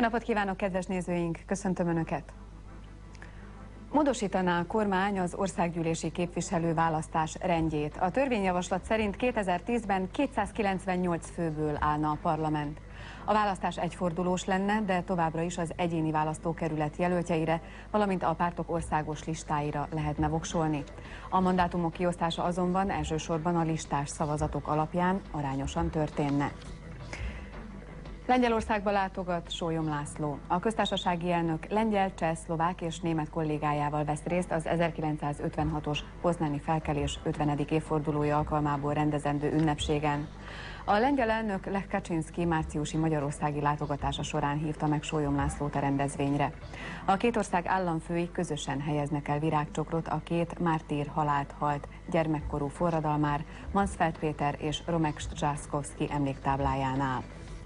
napot kívánok, kedves nézőink! Köszöntöm Önöket! Módosítaná a kormány az országgyűlési képviselőválasztás rendjét. A törvényjavaslat szerint 2010-ben 298 főből állna a parlament. A választás egyfordulós lenne, de továbbra is az egyéni választókerület jelöltjeire, valamint a pártok országos listáira lehetne voksolni. A mandátumok kiosztása azonban elsősorban a listás szavazatok alapján arányosan történne. Lengyelországba látogat Sólyom László. A köztársasági elnök lengyel, cseh, szlovák és német kollégájával vesz részt az 1956-os poznáni felkelés 50. évfordulója alkalmából rendezendő ünnepségen. A lengyel elnök Lech Kaczynszki márciusi magyarországi látogatása során hívta meg Sólyom Lászlót a rendezvényre. A két ország államfői közösen helyeznek el virágcsokrot a két mártír halált halt gyermekkorú forradalmár, Mansfeld Péter és Romek Strzászkowski emléktáblájánál.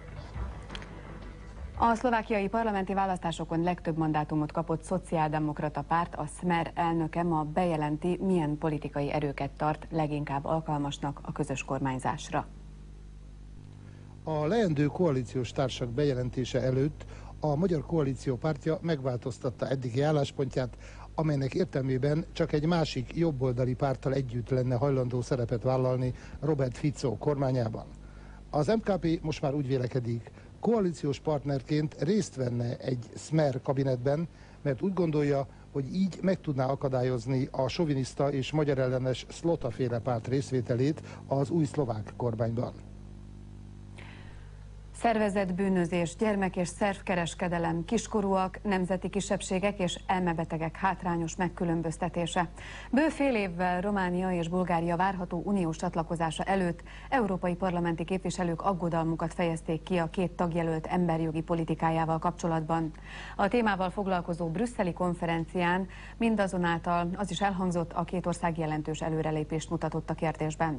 A szlovákiai parlamenti választásokon legtöbb mandátumot kapott szociáldemokrata párt, a Smer elnöke ma bejelenti, milyen politikai erőket tart leginkább alkalmasnak a közös kormányzásra. A leendő koalíciós társak bejelentése előtt a Magyar Koalíció pártja megváltoztatta eddigi álláspontját, amelynek értelmében csak egy másik jobboldali párttal együtt lenne hajlandó szerepet vállalni Robert Fico kormányában. Az MKP most már úgy vélekedik, koalíciós partnerként részt venne egy Smer kabinetben, mert úgy gondolja, hogy így meg tudná akadályozni a soviniszta és magyarellenes Szlota-féle párt részvételét az új szlovák kormányban. Szervezett bűnözés, gyermek- és szervkereskedelem, kiskorúak, nemzeti kisebbségek és elmebetegek hátrányos megkülönböztetése. Bő fél évvel Románia és Bulgária várható uniós csatlakozása előtt európai parlamenti képviselők aggodalmukat fejezték ki a két tagjelölt emberjogi politikájával kapcsolatban. A témával foglalkozó brüsszeli konferencián mindazonáltal az is elhangzott, a két ország jelentős előrelépést mutatott a kérdésben.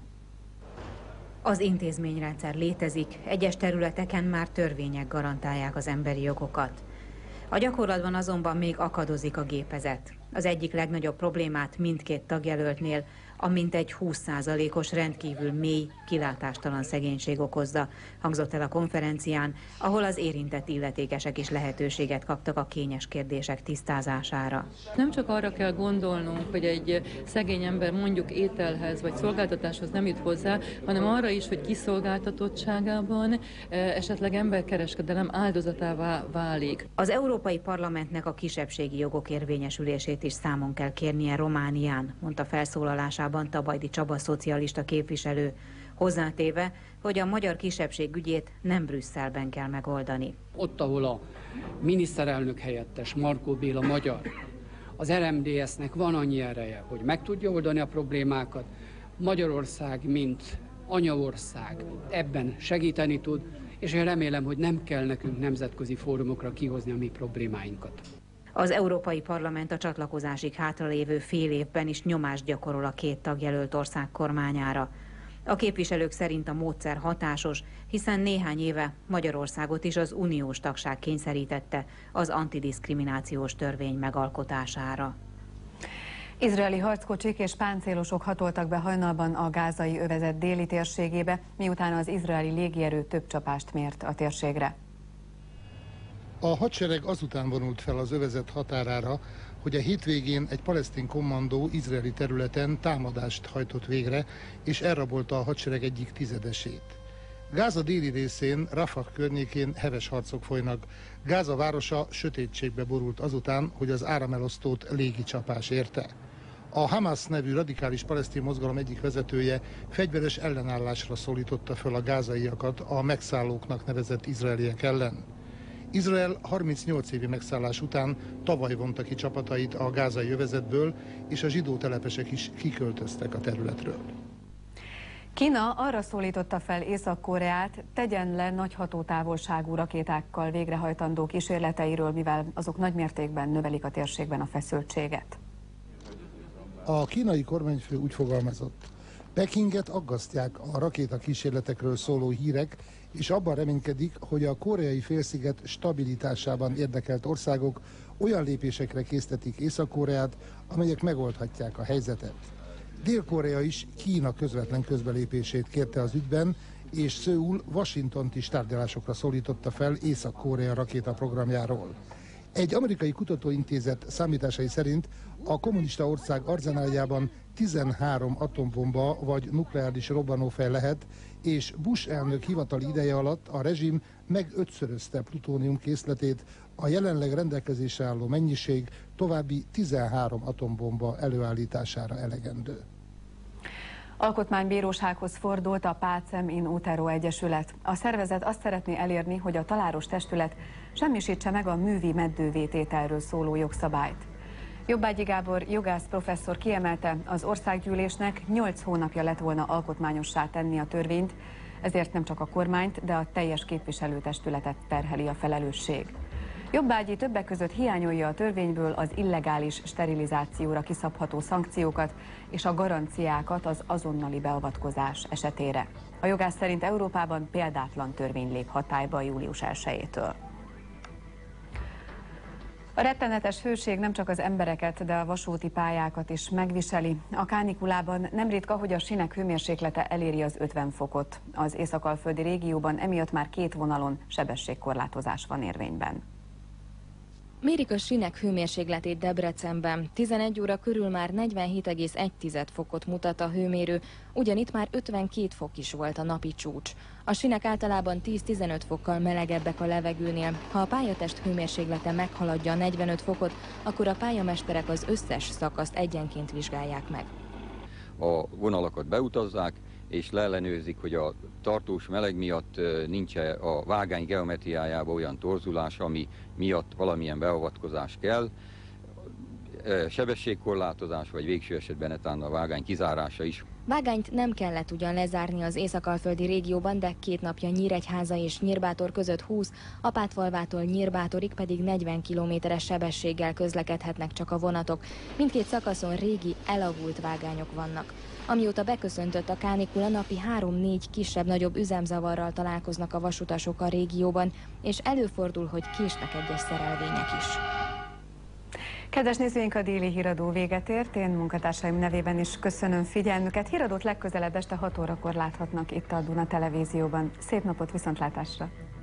Az intézményrendszer létezik, egyes területeken már törvények garantálják az emberi jogokat. A gyakorlatban azonban még akadozik a gépezet. Az egyik legnagyobb problémát mindkét tagjelöltnél a mintegy 20%-os rendkívül mély, kilátástalan szegénység okozza, hangzott el a konferencián, ahol az érintett illetékesek is lehetőséget kaptak a kényes kérdések tisztázására. Nem csak arra kell gondolnunk, hogy egy szegény ember mondjuk ételhez vagy szolgáltatáshoz nem jut hozzá, hanem arra is, hogy kiszolgáltatottságában esetleg emberkereskedelem áldozatává válik. Az Európai Parlamentnek a kisebbségi jogok érvényesülését is számon kell kérnie Románián, mondta felszólalásában Tabajdi Csaba szocialista képviselő, hozzátéve, hogy a magyar kisebbség ügyét nem Brüsszelben kell megoldani. Ott, ahol a miniszterelnök helyettes Markó Béla magyar, az RMDSZ-nek van annyi ereje, hogy meg tudja oldani a problémákat, Magyarország, mint anyaország ebben segíteni tud, és én remélem, hogy nem kell nekünk nemzetközi fórumokra kihozni a mi problémáinkat. Az Európai Parlament a csatlakozásig hátralévő fél évben is nyomást gyakorol a két tagjelölt ország kormányára. A képviselők szerint a módszer hatásos, hiszen néhány éve Magyarországot is az uniós tagság kényszerítette az antidiszkriminációs törvény megalkotására. Izraeli harckocsik és páncélosok hatoltak be hajnalban a gázai övezet déli térségébe, miután az izraeli légierő több csapást mért a térségre. A hadsereg azután vonult fel az övezet határára, hogy a hétvégén egy palesztin kommandó izraeli területen támadást hajtott végre, és elrabolta a hadsereg egyik tizedesét. Gáza déli részén, Rafah környékén heves harcok folynak. Gáza városa sötétségbe borult azután, hogy az áramelosztót légicsapás érte. A Hamas nevű radikális palesztin mozgalom egyik vezetője fegyveres ellenállásra szólította föl a gázaiakat a megszállóknak nevezett izraeliek ellen. Izrael 38 évi megszállás után tavaly vonta ki csapatait a gázai övezetből, és a zsidó telepesek is kiköltöztek a területről. Kína arra szólította fel Észak-Koreát, tegyen le nagy hatótávolságú rakétákkal végrehajtandó kísérleteiről, mivel azok nagymértékben növelik a térségben a feszültséget. A kínai kormányfő úgy fogalmazott: Pekinget aggasztják a rakétakísérletekről szóló hírek, és abban reménykedik, hogy a koreai félsziget stabilitásában érdekelt országok olyan lépésekre késztetik Észak-Koreát, amelyek megoldhatják a helyzetet. Dél-Korea is Kína közvetlen közbelépését kérte az ügyben, és Szöul Washingtont is tárgyalásokra szólította fel Észak-Korea rakétaprogramjáról. Egy amerikai kutatóintézet számításai szerint a kommunista ország arzenáljában 13 atombomba vagy nukleáris robbanófej lehet, és Bush elnök hivatali ideje alatt a rezsim megötszörözte plutónium készletét, a jelenleg rendelkezésre álló mennyiség további 13 atombomba előállítására elegendő. Alkotmánybírósághoz fordult a Pacem in Utero Egyesület. A szervezet azt szeretné elérni, hogy a taláros testület semmisítse meg a művi meddővétételről szóló jogszabályt. Jobbágyi Gábor jogász professzor kiemelte, az országgyűlésnek 8 hónapja lett volna alkotmányossá tenni a törvényt, ezért nem csak a kormányt, de a teljes képviselőtestületet terheli a felelősség. Jobbágyi többek között hiányolja a törvényből az illegális sterilizációra kiszabható szankciókat és a garanciákat az azonnali beavatkozás esetére. A jogász szerint Európában példátlan törvény lép hatályba július 1-től. A rettenetes hőség nem csak az embereket, de a vasúti pályákat is megviseli. A kánikulában nem ritka, hogy a sínek hőmérséklete eléri az 50 fokot. Az észak-alföldi régióban emiatt már 2 vonalon sebességkorlátozás van érvényben. Mérik a sínek hőmérsékletét Debrecenben. 11 óra körül már 47,1 fokot mutat a hőmérő, ugyanitt már 52 fok is volt a napi csúcs. A sínek általában 10-15 fokkal melegebbek a levegőnél. Ha a pályatest hőmérséklete meghaladja a 45 fokot, akkor a pályamesterek az összes szakaszt egyenként vizsgálják meg. A vonalakat beutazzák, és leellenőrzik, hogy a tartós meleg miatt nincs a vágány geometriájában olyan torzulás, ami miatt valamilyen beavatkozás kell. Sebességkorlátozás, vagy végső esetben netán a vágány kizárása is. Vágányt nem kellett ugyan lezárni az észak-alföldi régióban, de 2 napja Nyíregyháza és Nyírbátor között 20, Apátfalvától Nyírbátorig pedig 40 km/s sebességgel közlekedhetnek csak a vonatok. Mindkét szakaszon régi, elavult vágányok vannak. Amióta beköszöntött a kánikula, napi 3-4 kisebb-nagyobb üzemzavarral találkoznak a vasutasok a régióban, és előfordul, hogy késnek egyes szerelvények is. Kedves nézőink, a déli híradó véget ért. Én munkatársaim nevében is köszönöm figyelmüket. Híradót legközelebb este 6 órakor láthatnak itt a Duna Televízióban. Szép napot, viszontlátásra!